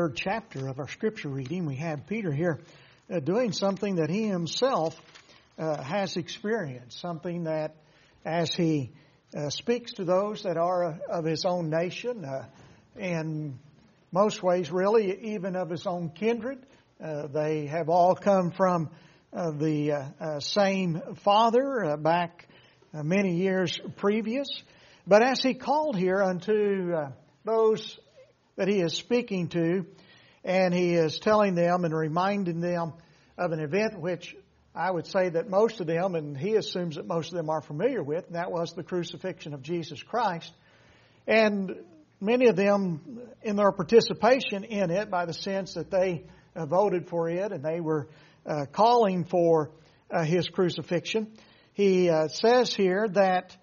3rd chapter of our Scripture reading, we have Peter here doing something that he himself has experienced, something that as he speaks to those that are of his own nation, in most ways really even of his own kindred, they have all come from the same Father back many years previous. But as he called here unto those that he is speaking to, and he is telling them and reminding them of an event which I would say that most of them, and he assumes that most of them are familiar with, and that was the crucifixion of Jesus Christ. And many of them in their participation in it, by the sense that they voted for it and they were calling for his crucifixion, he says here that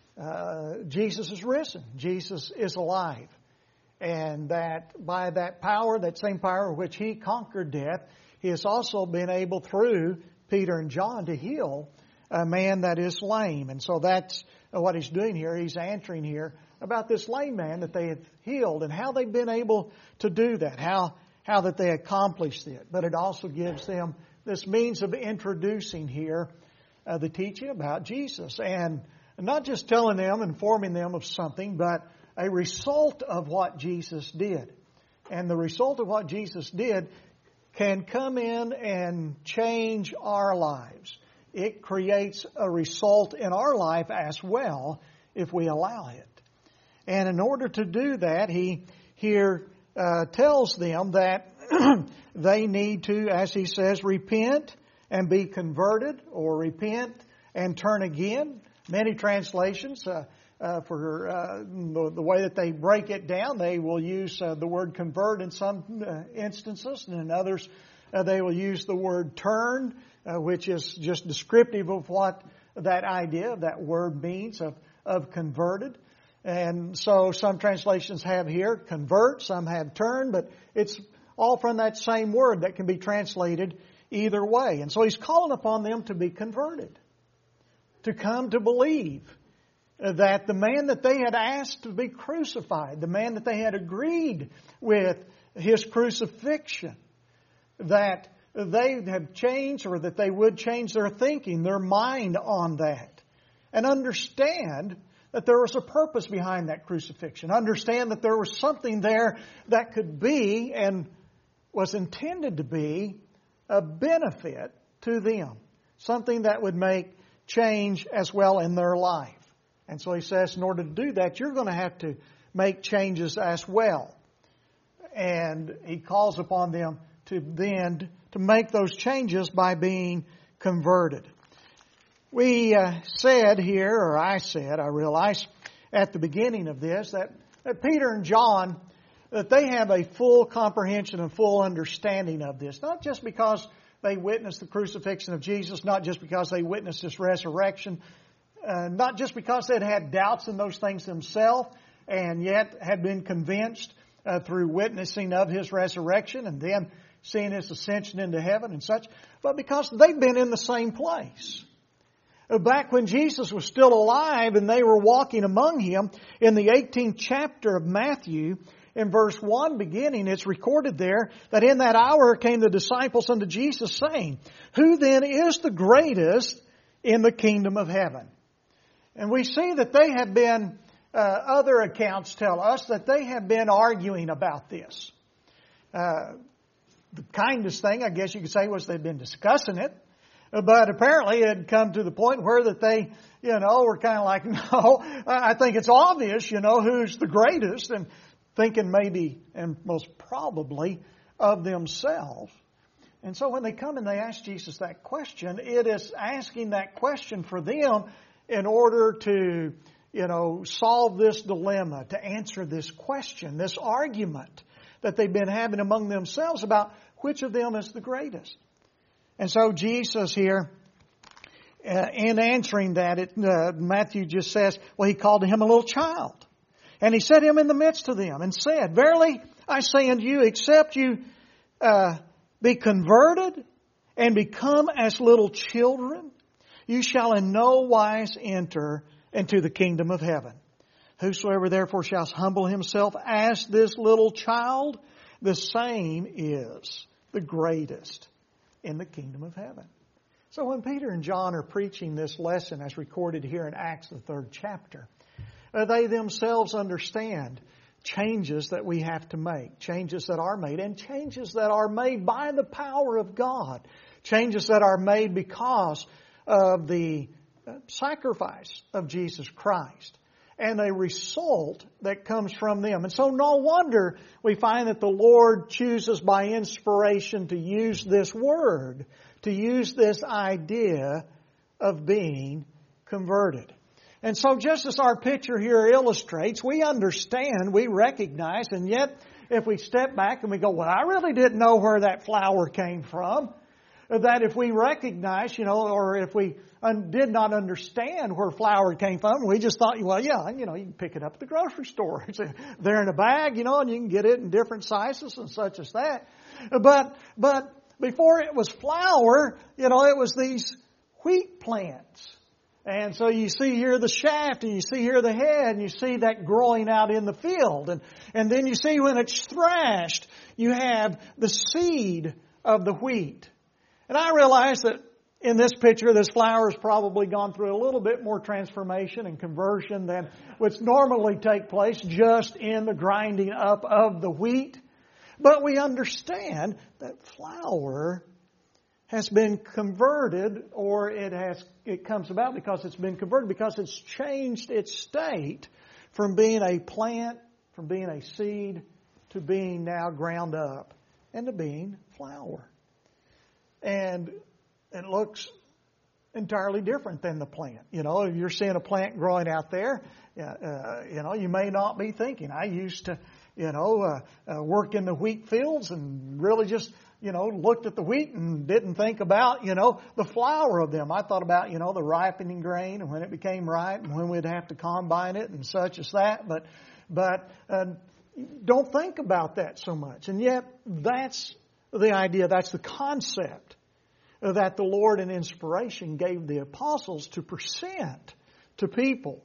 Jesus is risen. Jesus is alive. And that by that power, that same power which he conquered death, he has also been able through Peter and John to heal a man that is lame. And so that's what he's doing here. He's answering here about this lame man that they have healed and how they've been able to do that, how that they accomplished it. But it also gives them this means of introducing here the teaching about Jesus. And not just telling them, informing them of something, but a result of what Jesus did. And the result of what Jesus did can come in and change our lives. It creates a result in our life as well if we allow it. And in order to do that, he here tells them that they need to, as he says, repent and be converted, or repent and turn again. Many translations, for the way that they break it down, they will use the word convert in some instances, and in others they will use the word turn, which is just descriptive of what that idea, that word means of converted. And so some translations have here convert, some have turn, but it's all from that same word that can be translated either way. And so he's calling upon them to be converted, to come to believe that the man that they had asked to be crucified, the man that they had agreed with his crucifixion, that they have changed, or that they would change their thinking, their mind on that, and understand that there was a purpose behind that crucifixion. Understand that there was something there that could be and was intended to be a benefit to them. Something that would make change as well in their life. And so he says, in order to do that, you're going to have to make changes as well. And he calls upon them to make those changes by being converted. We said here, or I realize, at the beginning of this, that Peter and John, that they have a full comprehension and full understanding of this. Not just because they witnessed the crucifixion of Jesus, not just because they witnessed His resurrection, not just because they'd had doubts in those things themselves, and yet had been convinced through witnessing of His resurrection and then seeing His ascension into heaven and such, but because they've been in the same place. Back when Jesus was still alive and they were walking among Him, in the 18th chapter of Matthew, in verse 1 beginning, it's recorded there that in that hour came the disciples unto Jesus, saying, "Who then is the greatest in the kingdom of heaven?" And we see that they have been, other accounts tell us that they have been arguing about this. The kindest thing, I guess you could say, was they've been discussing it. But apparently it had come to the point where that they, were kind of like, no, I think it's obvious, who's the greatest, and thinking maybe, and most probably, of themselves. And so when they come and they ask Jesus that question, it is asking that question for them in order to, solve this dilemma, to answer this question, this argument that they've been having among themselves about which of them is the greatest. And so Jesus here, in answering that, Matthew just says, He called to him a little child. And he set him in the midst of them and said, "Verily I say unto you, except you be converted and become as little children, you shall in no wise enter into the kingdom of heaven. Whosoever therefore shall humble himself as this little child, the same is the greatest in the kingdom of heaven. So when Peter and John are preaching this lesson as recorded here in Acts, the 3rd chapter, they themselves understand changes that we have to make, changes that are made, and changes that are made by the power of God, changes that are made because of the sacrifice of Jesus Christ and a result that comes from them. And so no wonder we find that the Lord chooses by inspiration to use this word, to use this idea of being converted. And so just as our picture here illustrates, we understand, we recognize, and yet if we step back and we go, well, I really didn't know where that flower came from, that if we recognize, or if we did not understand where flour came from, we just thought, well, yeah, you can pick it up at the grocery store. It's there in a bag, and you can get it in different sizes and such as that. But before it was flour, it was these wheat plants. And so you see here the shaft, and you see here the head, and you see that growing out in the field. And then you see when it's thrashed, you have the seed of the wheat. And I realize that in this picture, this flour has probably gone through a little bit more transformation and conversion than would normally take place just in the grinding up of the wheat. But we understand that flour has been converted, or it comes about because it's been converted, because it's changed its state from being a plant, from being a seed, to being now ground up and to being flour. And it looks entirely different than the plant. If you're seeing a plant growing out there, you may not be thinking. I used to, work in the wheat fields and really just, looked at the wheat and didn't think about, the flour of them. I thought about, the ripening grain and when it became ripe and when we'd have to combine it and such as that. But don't think about that so much. And yet that's the idea, that's the concept that the Lord in inspiration gave the apostles to present to people.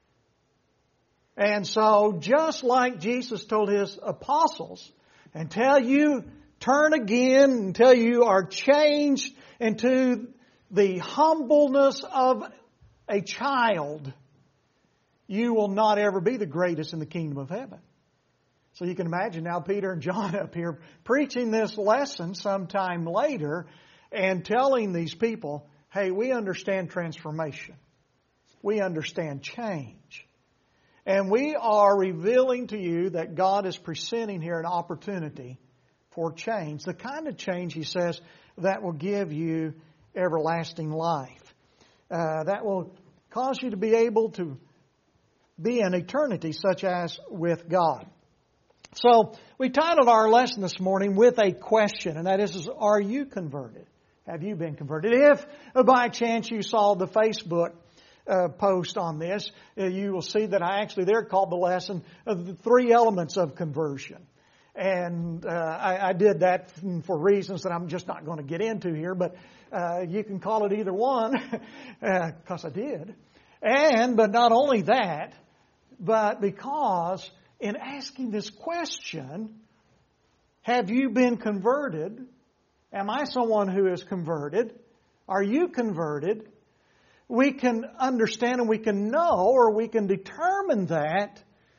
And so just like Jesus told His apostles, until you turn again, until you are changed into the humbleness of a child, you will not ever be the greatest in the kingdom of heaven. So you can imagine now Peter and John up here preaching this lesson sometime later and telling these people, hey, we understand transformation. We understand change. And we are revealing to you that God is presenting here an opportunity for change. The kind of change, he says, that will give you everlasting life. That will cause you to be able to be in eternity such as with God. So we titled our lesson this morning with a question, and that is, are you converted? Have you been converted? If by chance you saw the Facebook post on this, you will see that I actually there called the lesson the 3 elements of conversion. And I did that for reasons that I'm just not going to get into here, but you can call it either one, because I did. But not only that, but because in asking this question, have you been converted? Am I someone who is converted? Are you converted? We can understand and we can know, or we can determine that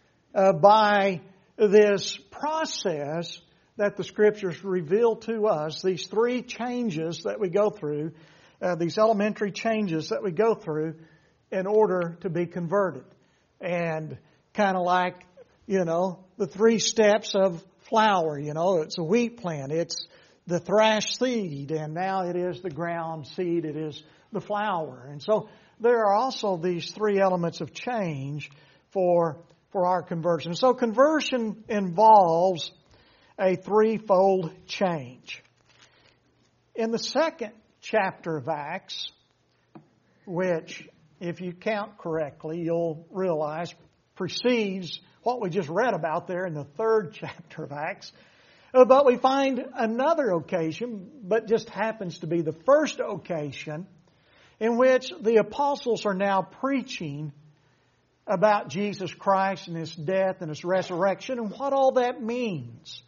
by this process that the Scriptures reveal to us, these 3 changes that we go through, these elementary changes that we go through in order to be converted. And kind of like, the 3 steps of flour, it's a wheat plant, it's the thrash seed, and now it is the ground seed, it is the flour. And so there are also these 3 elements of change for our conversion. So conversion involves a 3-fold change. In the 2nd chapter of Acts, which, if you count correctly, you'll realize precedes what we just read about there in the 3rd chapter of Acts. But we find another occasion, but just happens to be the first occasion, in which the apostles are now preaching about Jesus Christ and His death and His resurrection and what all that means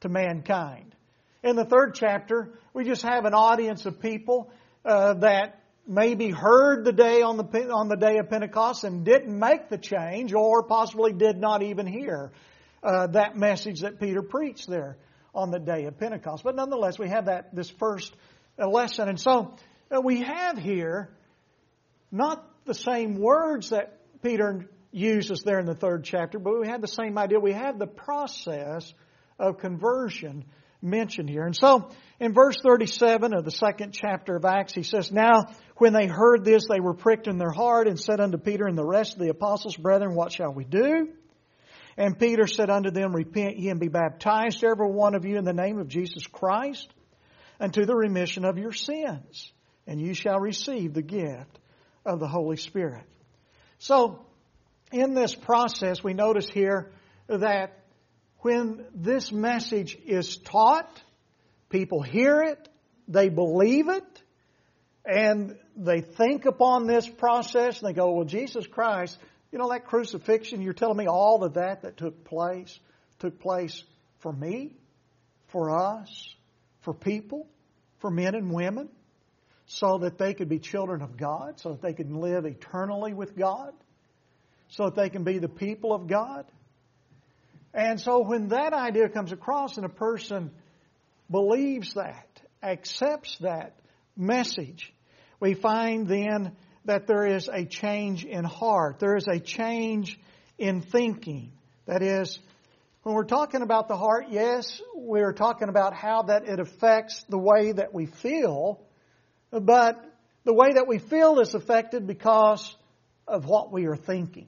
to mankind. In the 3rd chapter, we just have an audience of people that maybe heard the day on the day of Pentecost and didn't make the change, or possibly did not even hear that message that Peter preached there on the day of Pentecost. But nonetheless, we have this first lesson. And so we have here not the same words that Peter uses there in the 3rd chapter, but we have the same idea. We have the process of conversion mentioned here. And so in verse 37 of the 2nd chapter of Acts, he says, "Now when they heard this, they were pricked in their heart and said unto Peter and the rest of the apostles, Brethren, what shall we do? And Peter said unto them, Repent ye and be baptized, every one of you, in the name of Jesus Christ, unto the remission of your sins, and you shall receive the gift of the Holy Spirit." So, in this process, we notice here that when this message is taught, people hear it, they believe it, and they think upon this process, and they go, well, Jesus Christ, that crucifixion, you're telling me all of that took place for me, for us, for people, for men and women, so that they could be children of God, so that they can live eternally with God, so that they can be the people of God. And so when that idea comes across and a person believes that, accepts that message, we find then that there is a change in heart. There is a change in thinking. That is, when we're talking about the heart, yes, we're talking about how that it affects the way that we feel, but the way that we feel is affected because of what we are thinking.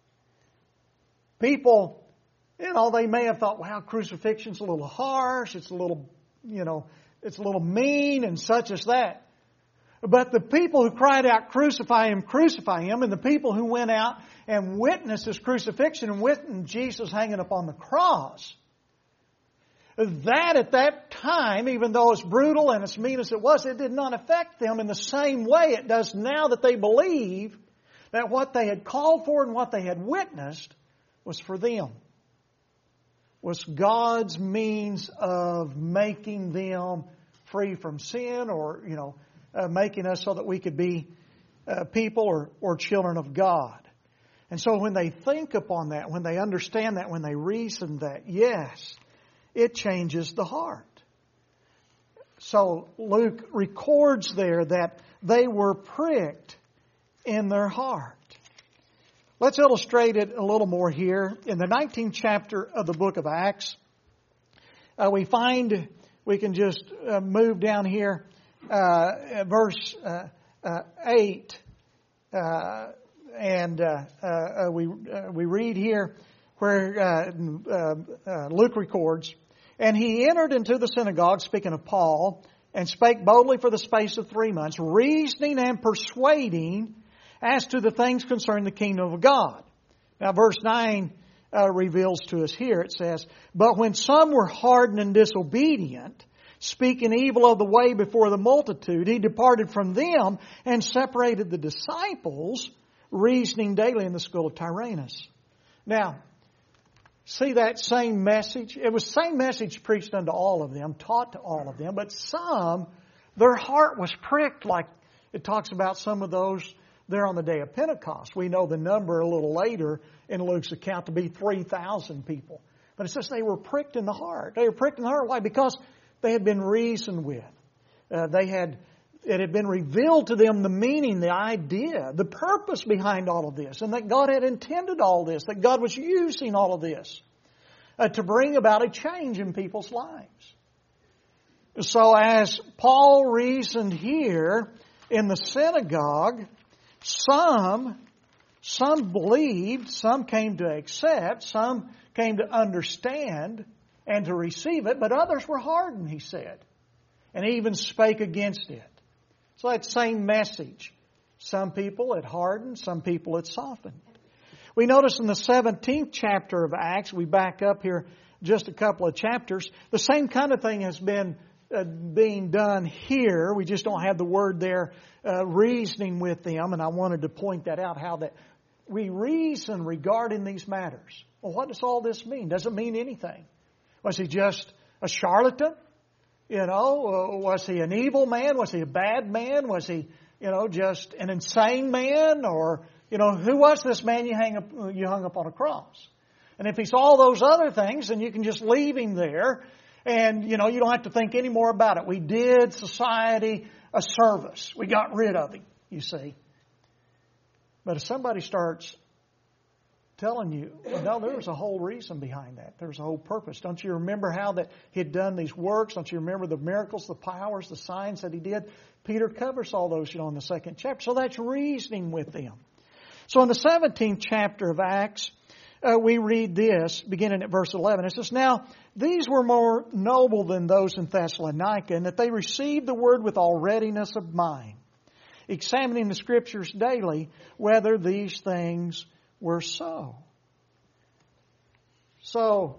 People, they may have thought, wow, crucifixion's a little harsh, it's a little mean and such as that. But the people who cried out, crucify him, and the people who went out and witnessed his crucifixion and witnessed Jesus hanging upon the cross, that at that time, even though it's brutal and as mean as it was, it did not affect them in the same way it does now that they believe that what they had called for and what they had witnessed was for them. Was God's means of making them free from sin, or, making us so that we could be people or children of God. And so when they think upon that, when they understand that, when they reason that, yes, it changes the heart. So Luke records there that they were pricked in their heart. Let's illustrate it a little more here. In the 19th chapter of the book of Acts, we can just move down here, verse 8, and we read here where Luke records, "And he entered into the synagogue," speaking of Paul, "and spake boldly for the space of 3 months, reasoning and persuading as to the things concerning the kingdom of God." Now verse 9 reveals to us here, it says, "But when some were hardened and disobedient, speaking evil of the way before the multitude, he departed from them and separated the disciples, reasoning daily in the school of Tyrannus." Now, see that same message? It was the same message preached unto all of them, taught to all of them, but some, their heart was pricked, like it talks about some of those there on the day of Pentecost. We know the number a little later in Luke's account to be 3,000 people. But it says they were pricked in the heart. They were pricked in the heart. Why? Because they had been reasoned with. It had been revealed to them the meaning, the idea, the purpose behind all of this, and that God had intended all this, that God was using all of this to bring about a change in people's lives. So as Paul reasoned here in the synagogue, some believed, some came to accept, some came to understand and to receive it, but others were hardened, he said, and even spake against it. So that same message. Some people it hardened, some people it softened. We notice in the 17th chapter of Acts, we back up here just a couple of chapters, the same kind of thing has been being done here. We just don't have the word there, reasoning with them, and I wanted to point that out, how that we reason regarding these matters. Well, what does all this mean? Does it mean anything? Was he just a charlatan? Was he an evil man? Was he a bad man? Was he, just an insane man? Or, who was this man you hung up on a cross? And if he's all those other things, then you can just leave him there and, you don't have to think any more about it. We did society a service. We got rid of him, you see. But if somebody starts telling you, no, there was a whole reason behind that. There was a whole purpose. Don't you remember how that he'd done these works? Don't you remember the miracles, the powers, the signs that he did? Peter covers all those, in the 2nd chapter. So that's reasoning with them. So in the 17th chapter of Acts, we read this, beginning at verse 11. It says, "Now these were more noble than those in Thessalonica, in that they received the word with all readiness of mind, examining the Scriptures daily, whether these things were so." So,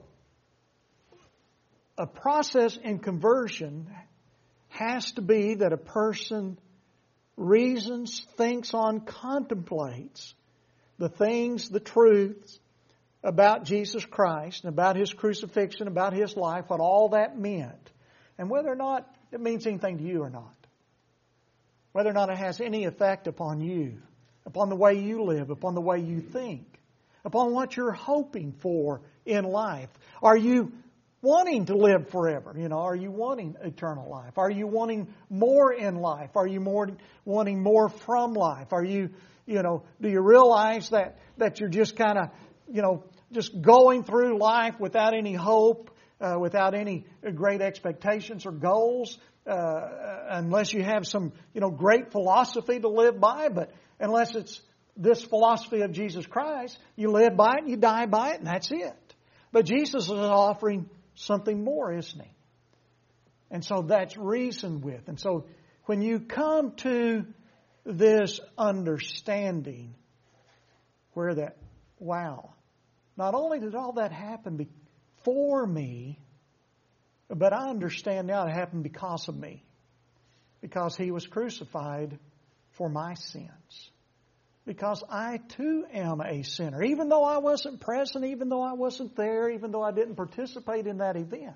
a process in conversion has to be that a person reasons, thinks on, contemplates the things, the truths about Jesus Christ and about His crucifixion, about His life, what all that meant, and whether or not it means anything to you or not. Whether or not it has any effect upon you, upon the way you live, upon the way you think, upon what you're hoping for in life. Are you wanting to live forever? Are you wanting eternal life? Are you wanting more in life? Are you wanting more from life? Are you, do you realize that you're just kind of, just going through life without any hope, without any great expectations or goals, unless you have some, great philosophy to live by, but unless it's this philosophy of Jesus Christ, you live by it and you die by it and that's it. But Jesus is offering something more, isn't He? And so that's reasoned with. And so when you come to this understanding where that, wow, not only did all that happen for me, but I understand now it happened because of me. Because He was crucified for my sins. Because I too am a sinner. Even though I wasn't present, even though I wasn't there, even though I didn't participate in that event.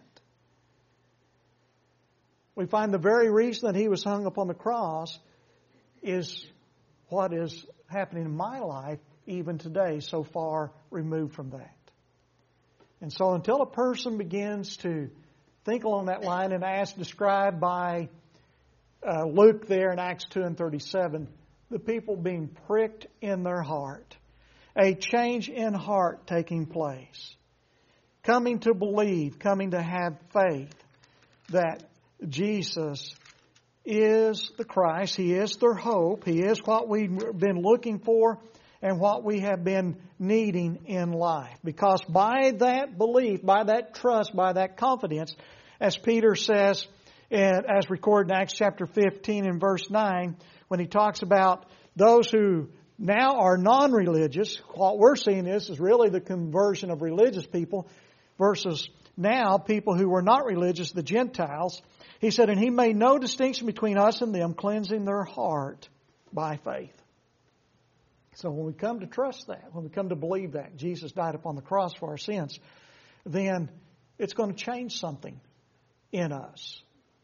We find the very reason that He was hung upon the cross is what is happening in my life even today, so far removed from that. And so until a person begins to think along that line, and as described by Luke there in Acts 2 and 37, the people being pricked in their heart, a change in heart taking place, coming to believe, coming to have faith that Jesus is the Christ, He is their hope, He is what we've been looking for and what we have been needing in life. Because by that belief, by that trust, by that confidence, as Peter says, as recorded in Acts chapter 15 and verse 9, when he talks about those who now are non-religious, what we're seeing is really the conversion of religious people versus now people who were not religious, the Gentiles. He said, and He made no distinction between us and them, cleansing their heart by faith. So when we come to trust that, when we come to believe that Jesus died upon the cross for our sins, then it's going to change something in us.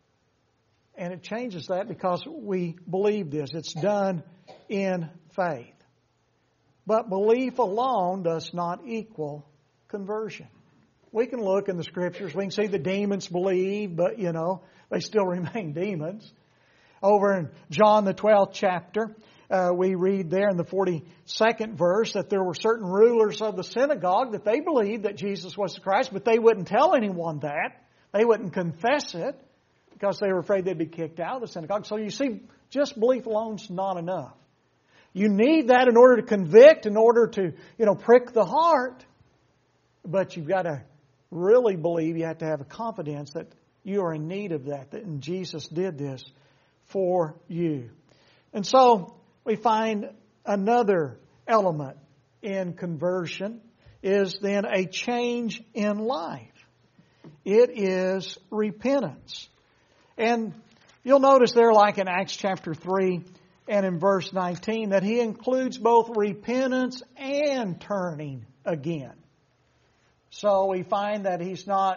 And it changes that because we believe this. It's done in faith. But belief alone does not equal conversion. We can look in the Scriptures. We can see the demons believe, but, they still remain demons. Over in John the 12th chapter, we read there in the 42nd verse that there were certain rulers of the synagogue that they believed that Jesus was the Christ, but they wouldn't tell anyone that. They wouldn't confess it because they were afraid they'd be kicked out of the synagogue. So you see, just belief alone is not enough. You need that in order to convict, in order to, prick the heart. But you've got to really believe, you have to have a confidence that you are in need of that, and Jesus did this for you. And so we find another element in conversion is then a change in life. It is repentance. And you'll notice there, like in Acts chapter 3 and in verse 19, that he includes both repentance and turning again. So we find that he's not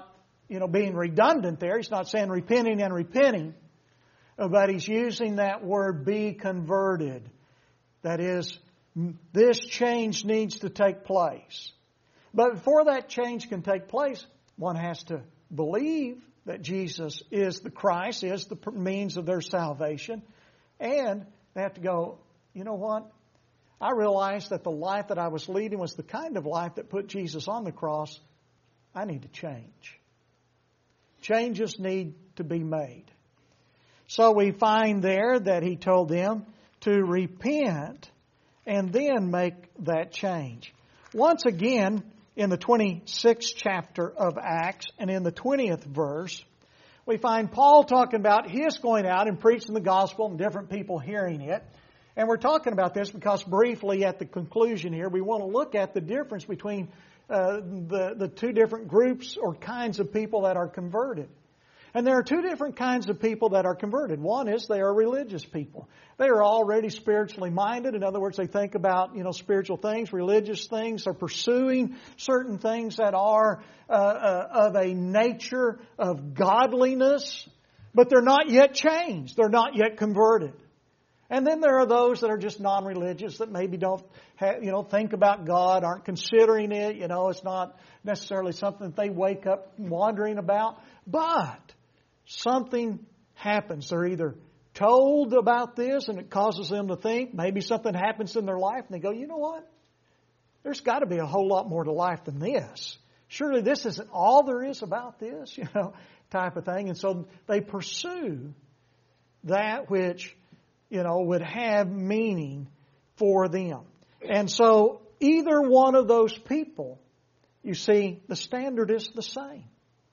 being redundant there. He's not saying repenting and repenting, but he's using that word be converted. That is, this change needs to take place. But before that change can take place, one has to believe that Jesus is the Christ, is the means of their salvation. And they have to go, you know what? I realized that the life that I was leading was the kind of life that put Jesus on the cross. I need to change. Changes need to be made. So we find there that he told them to repent and then make that change. Once again, in the 26th chapter of Acts and in the 20th verse, we find Paul talking about his going out and preaching the gospel and different people hearing it. And we're talking about this because briefly at the conclusion here, we want to look at the difference between the two different groups or kinds of people that are converted. And there are two different kinds of people that are converted. One is they are religious people. They are already spiritually minded. In other words, they think about, spiritual things, religious things. They're pursuing certain things that are of a nature of godliness, but they're not yet changed. They're not yet converted. And then there are those that are just non-religious that maybe don't think about God, aren't considering it. It's not necessarily something that they wake up wondering about. But something happens. They're either told about this and it causes them to think. Maybe something happens in their life and they go, you know what? There's got to be a whole lot more to life than this. Surely this isn't all there is about this, type of thing. And so they pursue that which, would have meaning for them. And so either one of those people, you see, the standard is the same.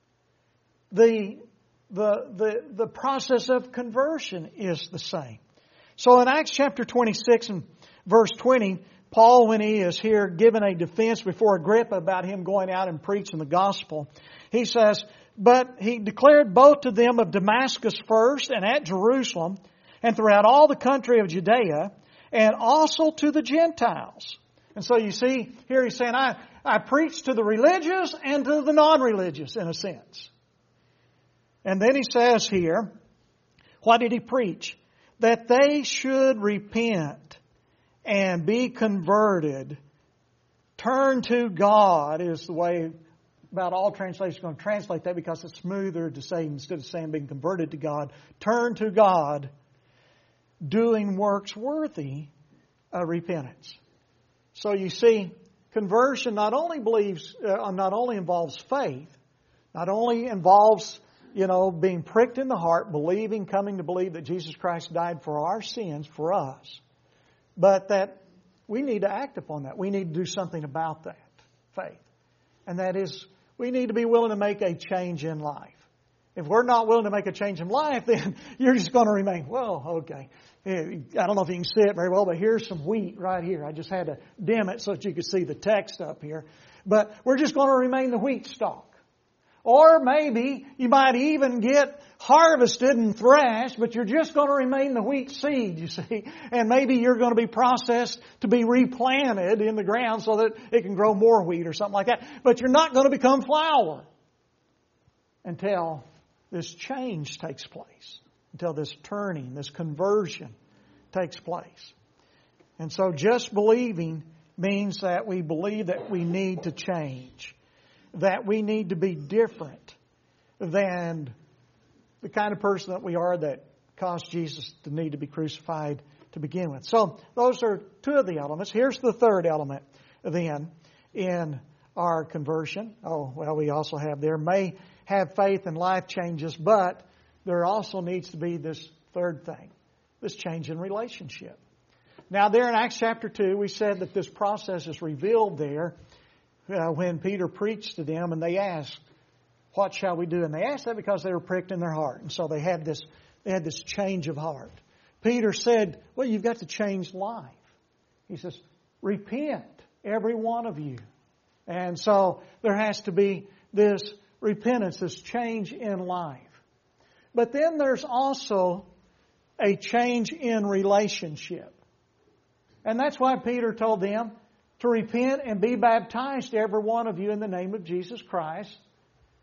The process of conversion is the same. So in Acts chapter 26 and verse 20, Paul, when he is here given a defense before Agrippa about him going out and preaching the gospel, he says, but he declared both to them of Damascus first and at Jerusalem and throughout all the country of Judea and also to the Gentiles. And so you see, here he's saying, I preach to the religious and to the non-religious in a sense. And then he says here, what did he preach? That they should repent and be converted. Turn to God is the way about all translations are going to translate that because it's smoother to say, instead of saying being converted to God, turn to God, doing works worthy of repentance. So you see, conversion not only involves faith, not only involves being pricked in the heart, coming to believe that Jesus Christ died for our sins, for us, but that we need to act upon that. We need to do something about that faith. And that is, we need to be willing to make a change in life. If we're not willing to make a change in life, then you're just going to remain, okay. I don't know if you can see it very well, but here's some wheat right here. I just had to dim it so that you could see the text up here. But we're just going to remain the wheat stalk. Or maybe you might even get harvested and thrashed, but you're just going to remain the wheat seed, you see. And maybe you're going to be processed to be replanted in the ground so that it can grow more wheat or something like that. But you're not going to become flour until this change takes place, until this turning, this conversion takes place. And so just believing means that we believe that we need to change, that we need to be different than the kind of person that we are that caused Jesus to need to be crucified to begin with. So those are two of the elements. Here's the third element then in our conversion. We also have there may have faith and life changes, but there also needs to be this third thing, this change in relationship. Now there in Acts chapter 2, we said that this process is revealed there when Peter preached to them and they asked, what shall we do? And they asked that because they were pricked in their heart. And so they had this change of heart. Peter said, well, you've got to change life. He says, repent, every one of you. And so there has to be this repentance, this change in life. But then there's also a change in relationship. And that's why Peter told them to repent and be baptized, every one of you, in the name of Jesus Christ,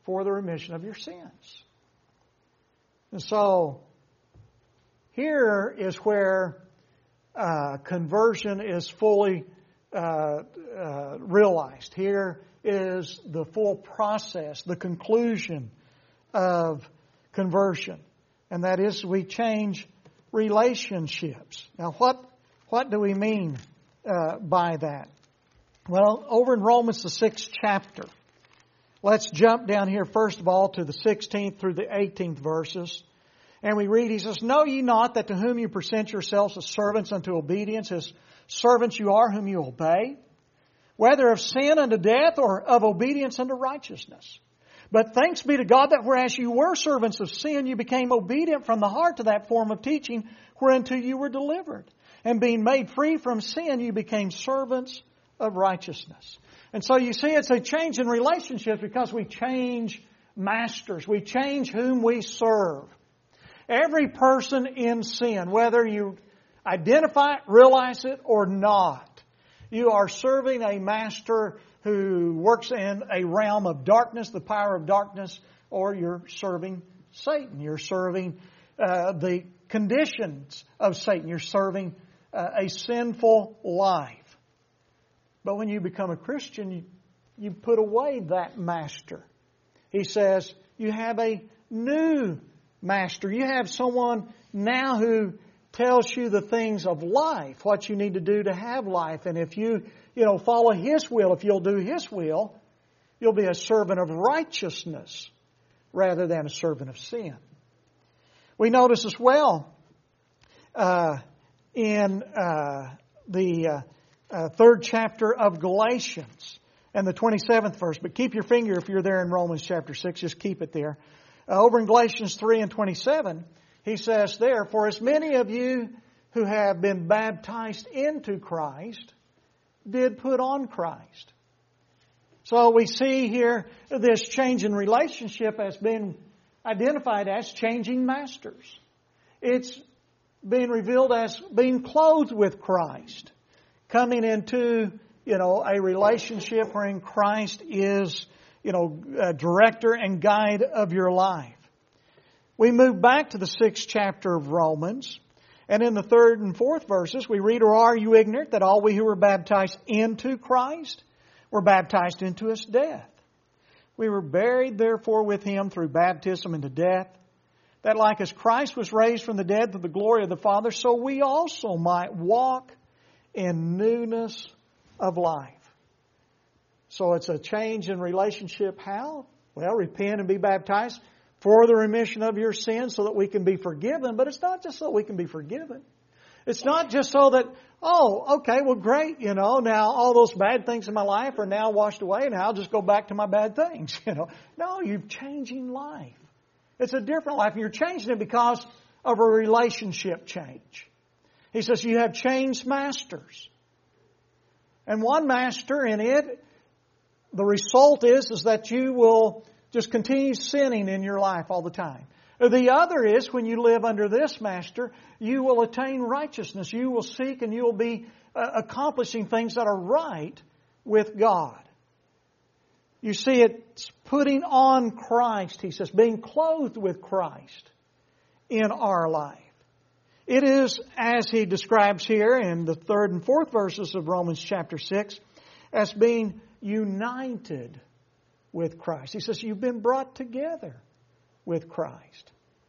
for the remission of your sins. And so, here is where conversion is fully realized. Here is the full process, the conclusion of conversion. And that is we change relationships. Now what do we mean by that? Well, over in Romans the 6th chapter, let's jump down here first of all to the 16th through the 18th verses. And we read, he says, "Know ye not that to whom you present yourselves as servants unto obedience, as servants you are whom you obey, whether of sin unto death or of obedience unto righteousness? But thanks be to God that whereas you were servants of sin, you became obedient from the heart to that form of teaching whereunto you were delivered. And being made free from sin, you became servants of righteousness." And so you see it's a change in relationships because we change masters. We change whom we serve. Every person in sin, whether you identify it, realize it, or not, you are serving a master who works in a realm of darkness, the power of darkness, or you're serving Satan. You're serving the conditions of Satan. You're serving a sinful life. But when you become a Christian, you put away that master. He says you have a new master. You have someone now who tells you the things of life, what you need to do to have life. And if you follow His will, if you'll do His will, you'll be a servant of righteousness rather than a servant of sin. We notice as well in the third chapter of Galatians and the 27th verse. But keep your finger if you're there in Romans chapter 6. Just keep it there. Over in Galatians 3 and 27, he says there, "For as many of you who have been baptized into Christ did put on Christ." So we see here this change in relationship as being identified as changing masters. It's being revealed as being clothed with Christ. Coming into, a relationship wherein Christ is, director and guide of your life. We move back to the 6th chapter of Romans. And in the 3rd and 4th verses, we read, "Or are you ignorant that all we who were baptized into Christ were baptized into His death? We were buried therefore with Him through baptism into death, that like as Christ was raised from the dead to the glory of the Father, so we also might walk in newness of life." So it's a change in relationship. How? Well, repent and be baptized for the remission of your sins so that we can be forgiven. But it's not just so we can be forgiven. It's not just so that, okay, well, great, now all those bad things in my life are now washed away and I'll just go back to my bad things, No, you're changing life. It's a different life. And you're changing it because of a relationship change. He says you have changed masters. And one master in it, the result is that you will just continue sinning in your life all the time. The other is when you live under this master, you will attain righteousness. You will seek and you will be accomplishing things that are right with God. You see, it's putting on Christ, he says, being clothed with Christ in our life. It is, as he describes here in the 3rd and 4th verses of Romans chapter 6, as being united with Christ. He says, you've been brought together with Christ.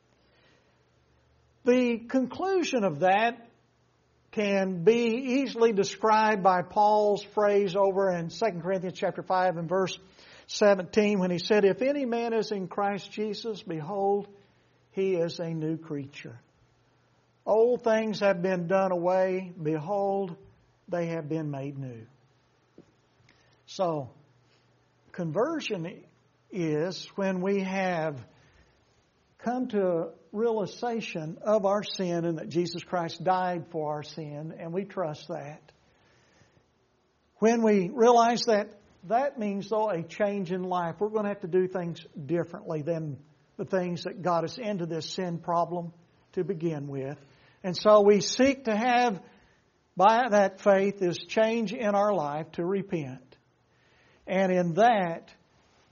The conclusion of that can be easily described by Paul's phrase over in 2 Corinthians chapter 5 and verse 17 when he said, "If any man is in Christ Jesus, behold, he is a new creature. Old things have been done away. Behold, they have been made new." So, conversion is when we have come to a realization of our sin and that Jesus Christ died for our sin, and we trust that. When we realize that means, though, a change in life. We're going to have to do things differently than the things that got us into this sin problem to begin with. And so we seek to have, by that faith, this change in our life to repent. And in that,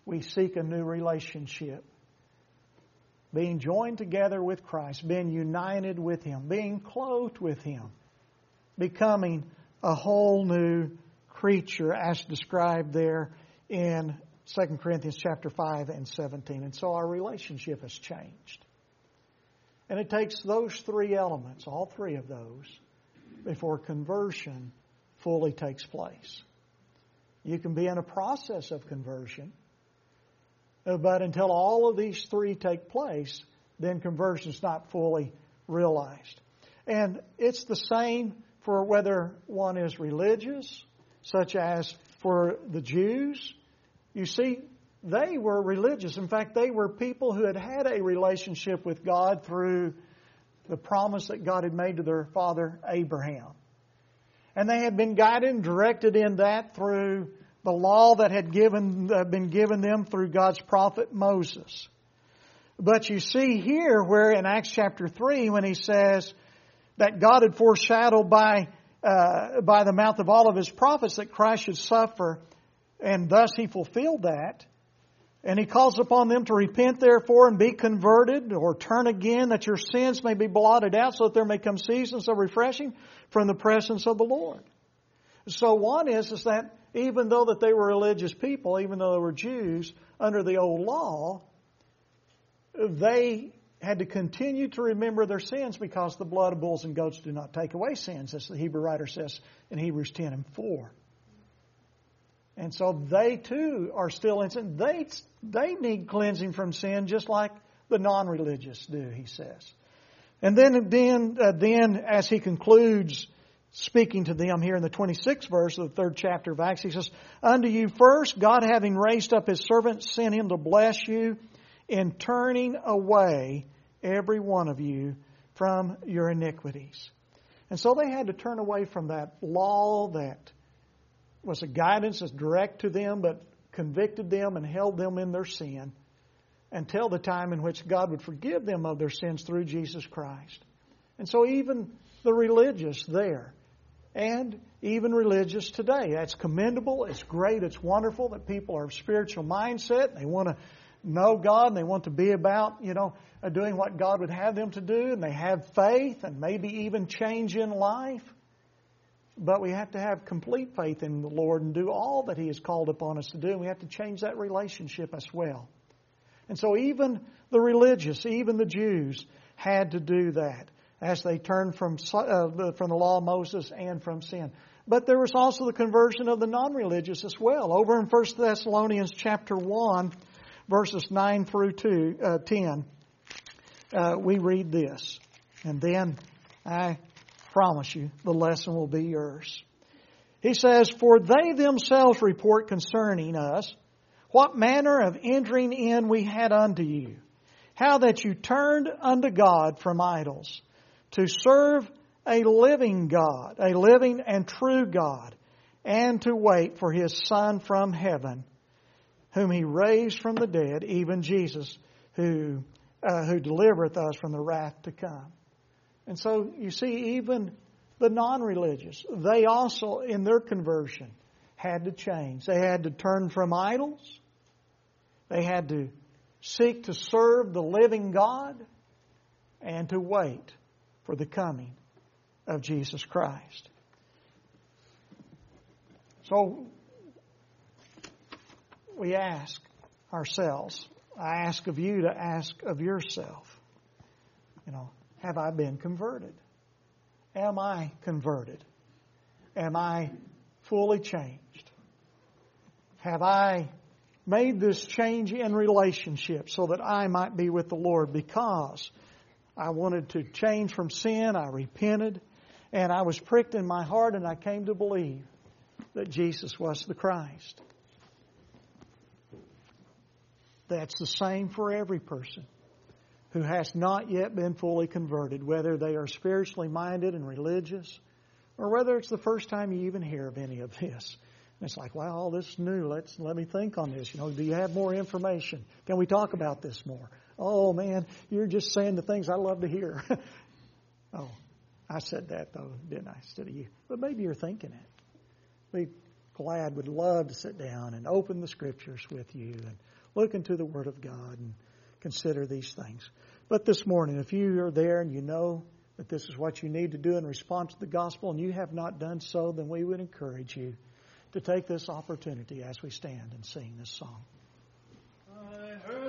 we seek a new relationship. Being joined together with Christ, being united with Him, being clothed with Him, becoming a whole new creature as described there in 2 Corinthians chapter 5 and 17. And so our relationship has changed. And it takes those three elements, all three of those, before conversion fully takes place. You can be in a process of conversion, but until all of these three take place, then conversion is not fully realized. And it's the same for whether one is religious, such as for the Jews. You see, they were religious. In fact, they were people who had had a relationship with God through the promise that God had made to their father Abraham. And they had been guided and directed in that through the law that had been given them through God's prophet Moses. But you see here where in Acts chapter 3 when he says that God had foreshadowed by the mouth of all of His prophets that Christ should suffer, and thus He fulfilled that. And He calls upon them to repent therefore and be converted or turn again that your sins may be blotted out so that there may come seasons of refreshing from the presence of the Lord. So one is that even though that they were religious people, even though they were Jews, under the old law, they had to continue to remember their sins because the blood of bulls and goats do not take away sins, as the Hebrew writer says in Hebrews 10 and 4. And so they too are still in sin. They need cleansing from sin just like the non-religious do, he says. And then as he concludes speaking to them here in the 26th verse of the 3rd chapter of Acts, he says, unto you first, God having raised up His servant, sent Him to bless you in turning away every one of you from your iniquities. And so they had to turn away from that law that was a guidance that's direct to them, but convicted them and held them in their sin until the time in which God would forgive them of their sins through Jesus Christ. And so even the religious there, and even religious today, that's commendable, it's great, it's wonderful that people are of spiritual mindset, they want to know God and they want to be about, doing what God would have them to do, and they have faith and maybe even change in life. But we have to have complete faith in the Lord and do all that He has called upon us to do. And we have to change that relationship as well. And so even the religious, even the Jews, had to do that as they turned from the law of Moses and from sin. But there was also the conversion of the non-religious as well. Over in 1 Thessalonians chapter 1, verses 9 through 10, we read this. And then I promise you, the lesson will be yours. He says, for they themselves report concerning us what manner of entering in we had unto you, how that you turned unto God from idols, to serve a living God, a living and true God, and to wait for His Son from heaven, whom He raised from the dead, even Jesus, who delivereth us from the wrath to come. And so you see, even the non-religious, they also, in their conversion, had to change. They had to turn from idols. They had to seek to serve the living God and to wait for the coming of Jesus Christ. So we ask ourselves, I ask of you to ask of yourself, have I been converted? Am I converted? Am I fully changed? Have I made this change in relationship so that I might be with the Lord because I wanted to change from sin, I repented, and I was pricked in my heart and I came to believe that Jesus was the Christ? That's the same for every person who has not yet been fully converted, whether they are spiritually minded and religious, or whether it's the first time you even hear of any of this. And it's like, wow, this is new. Let me think on this. Do you have more information? Can we talk about this more? Oh, man, you're just saying the things I love to hear. Oh, I said that, though, didn't I, instead of you? But maybe you're thinking it. Would love to sit down and open the Scriptures with you and look into the Word of God and consider these things. But this morning, if you are there and you know that this is what you need to do in response to the gospel and you have not done so, then we would encourage you to take this opportunity as we stand and sing this song.